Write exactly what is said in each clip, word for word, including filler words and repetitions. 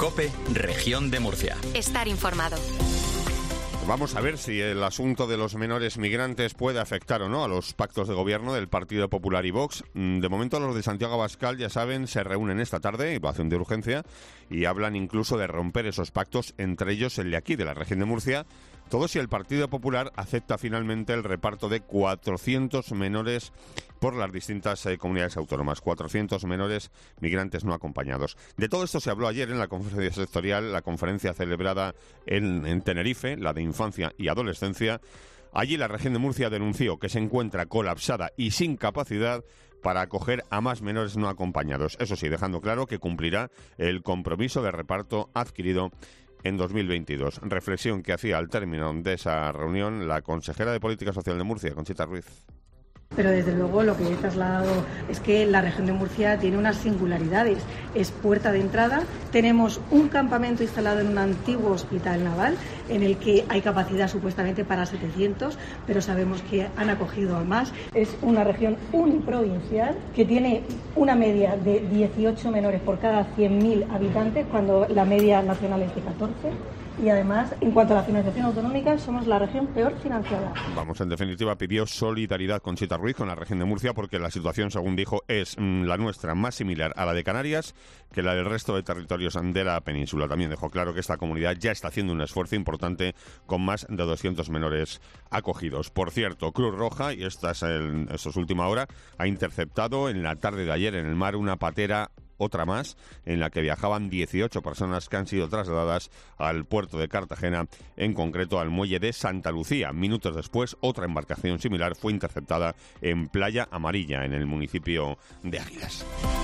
COPE, Región de Murcia. Estar informado. Vamos a ver si el asunto de los menores migrantes puede afectar o no a los pactos de gobierno del Partido Popular y Vox. De momento los de Santiago Abascal, ya saben, se reúnen esta tarde, evaluación de urgencia, y hablan incluso de romper esos pactos, entre ellos el de aquí, de la región de Murcia. Todo si el Partido Popular acepta finalmente el reparto de cuatrocientos menores por las distintas eh, comunidades autónomas, cuatrocientos menores migrantes no acompañados. De todo esto se habló ayer en la conferencia sectorial, la conferencia celebrada en, en Tenerife, la de infancia y adolescencia. Allí la región de Murcia denunció que se encuentra colapsada y sin capacidad para acoger a más menores no acompañados. Eso sí, dejando claro que cumplirá el compromiso de reparto adquirido en dos mil veintidós. Reflexión que hacía al término de esa reunión la consejera de Política Social de Murcia, Conchita Ruiz. Pero desde luego lo que he trasladado es que la región de Murcia tiene unas singularidades. Es puerta de entrada. Tenemos un campamento instalado en un antiguo hospital naval en el que hay capacidad supuestamente para setecientos, pero sabemos que han acogido a más. Es una región uniprovincial que tiene una media de dieciocho menores por cada cien mil habitantes, cuando la media nacional es de catorce. Y además, en cuanto a la financiación autonómica, somos la región peor financiada. Vamos, en definitiva, pidió solidaridad Conchita Ruiz con la región de Murcia porque la situación, según dijo, es mmm, la nuestra más similar a la de Canarias que la del resto de territorios de la península. También dejó claro que esta comunidad ya está haciendo un esfuerzo importante con más de doscientos menores acogidos. Por cierto, Cruz Roja, y esta es, el, esto es última hora, ha interceptado en la tarde de ayer en el mar una patera, otra más, en la que viajaban dieciocho personas que han sido trasladadas al puerto de Cartagena, en concreto al muelle de Santa Lucía. Minutos después, otra embarcación similar fue interceptada en Playa Amarilla, en el municipio de Águilas.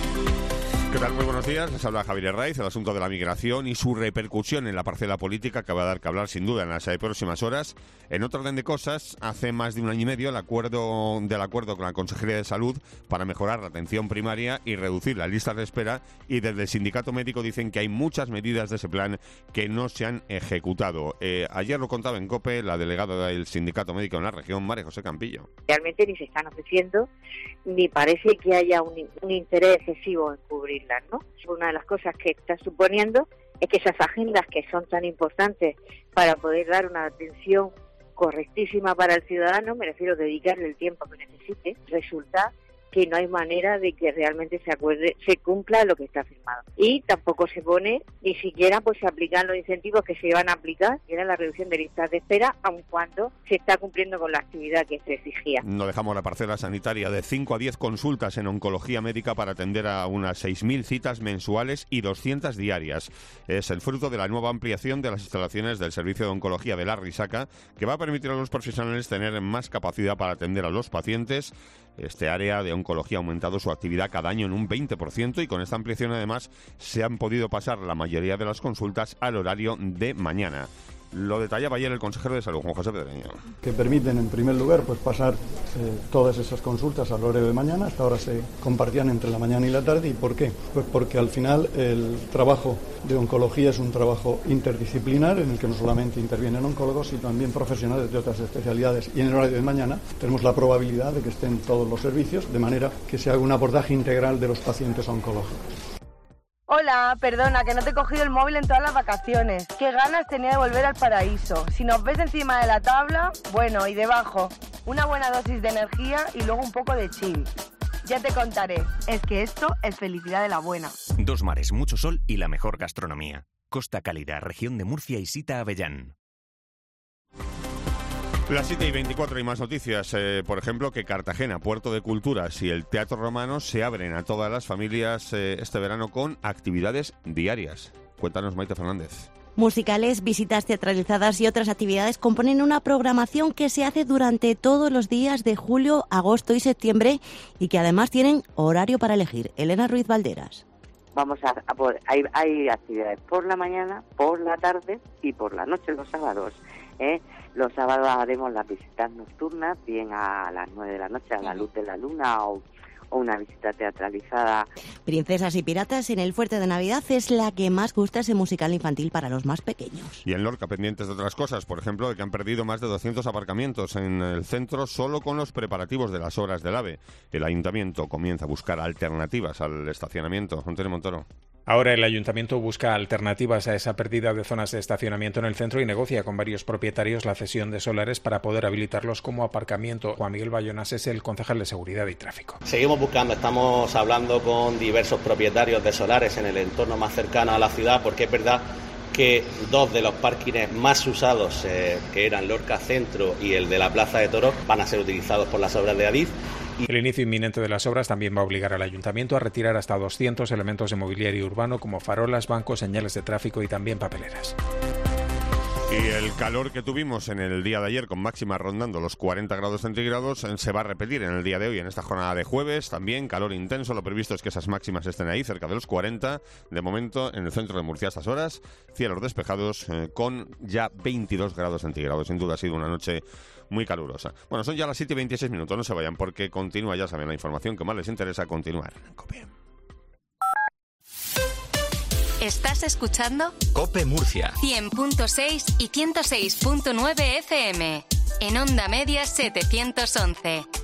¿Qué tal? Muy buenos días. Les habla Javier Herraiz. El asunto de la migración y su repercusión en la parcela política que va a dar que hablar sin duda en las próximas horas. En otro orden de cosas, hace más de un año y medio el acuerdo del acuerdo con la Consejería de Salud para mejorar la atención primaria y reducir las listas de espera, y desde el sindicato médico dicen que hay muchas medidas de ese plan que no se han ejecutado. Eh, ayer lo contaba en COPE la delegada del sindicato médico en la región, María José Campillo. Realmente ni se están ofreciendo, ni parece que haya un, un interés excesivo en cubrir. ¿no? Una de las cosas que está suponiendo es que esas agendas que son tan importantes para poder dar una atención correctísima para el ciudadano, me refiero a dedicarle el tiempo que necesite, resulta que no hay manera de que realmente se acuerde, se cumpla lo que está firmado. Y tampoco se pone, ni siquiera pues se aplican los incentivos que se iban a aplicar, que era la reducción de listas de espera, aun cuando se está cumpliendo con la actividad que se exigía. No dejamos la parcela sanitaria de cinco a diez consultas en oncología médica para atender a unas seis mil citas mensuales y doscientas diarias. Es el fruto de la nueva ampliación de las instalaciones del Servicio de Oncología de la Risaca, que va a permitir a los profesionales tener más capacidad para atender a los pacientes. Este área de oncología ha aumentado su actividad cada año en un veinte por ciento y con esta ampliación además se han podido pasar la mayoría de las consultas al horario de mañana. Lo detallaba ayer el consejero de Salud, Juan José Pedreño. Que permiten, en primer lugar, pues pasar eh, todas esas consultas al horario de mañana. Hasta ahora se compartían entre la mañana y la tarde. ¿Y por qué? Pues porque al final el trabajo de oncología es un trabajo interdisciplinar en el que no solamente intervienen oncólogos, sino también profesionales de otras especialidades. Y en el horario de mañana tenemos la probabilidad de que estén todos los servicios, de manera que se haga un abordaje integral de los pacientes oncológicos. Hola, perdona, que no te he cogido el móvil en todas las vacaciones. Qué ganas tenía de volver al paraíso. Si nos ves encima de la tabla, bueno, y debajo, una buena dosis de energía y luego un poco de chill. Ya te contaré, es que esto es felicidad de la buena. Dos mares, mucho sol y la mejor gastronomía. Costa Cálida, región de Murcia y Sita Avellán. Las siete y veinticuatro y más noticias. Eh, por ejemplo, que Cartagena, Puerto de Culturas y el Teatro Romano se abren a todas las familias eh, este verano con actividades diarias. Cuéntanos, Maite Fernández. Musicales, visitas teatralizadas y otras actividades componen una programación que se hace durante todos los días de julio, agosto y septiembre y que además tienen horario para elegir. Elena Ruiz Valderas. Vamos a, a poder, hay, hay actividades por la mañana, por la tarde y por la noche los sábados. ¿eh? Los sábados haremos las visitas nocturnas, bien a las nueve de la noche, a la luz de la luna o, o una visita teatralizada. Princesas y Piratas en el Fuerte de Navidad es la que más gusta, ese musical infantil para los más pequeños. Y en Lorca, pendientes de otras cosas, por ejemplo, de que han perdido más de doscientos aparcamientos en el centro solo con los preparativos de las obras del AVE. El ayuntamiento comienza a buscar alternativas al estacionamiento. Antonio Montoro. Ahora el Ayuntamiento busca alternativas a esa pérdida de zonas de estacionamiento en el centro y negocia con varios propietarios la cesión de solares para poder habilitarlos como aparcamiento. Juan Miguel Bayonas es el concejal de Seguridad y Tráfico. Seguimos buscando, estamos hablando con diversos propietarios de solares en el entorno más cercano a la ciudad, porque es verdad que dos de los parkings más usados, eh, que eran Lorca Centro y el de la Plaza de Toros, van a ser utilizados por las obras de Adif. El inicio inminente de las obras también va a obligar al Ayuntamiento a retirar hasta doscientos elementos de mobiliario urbano como farolas, bancos, señales de tráfico y también papeleras. Y el calor que tuvimos en el día de ayer, con máximas rondando los cuarenta grados centígrados, se va a repetir en el día de hoy, en esta jornada de jueves. También calor intenso. Lo previsto es que esas máximas estén ahí, cerca de los cuarenta. De momento, en el centro de Murcia a estas horas, cielos despejados eh, con ya veintidós grados centígrados. Sin duda ha sido una noche muy calurosa. Bueno, son ya las siete y veintiséis minutos. No se vayan porque continúa, ya saben, la información que más les interesa continuar. COPE. ¿Estás escuchando? COPE Murcia. cien punto seis y ciento seis punto nueve F M. En onda media setecientos once.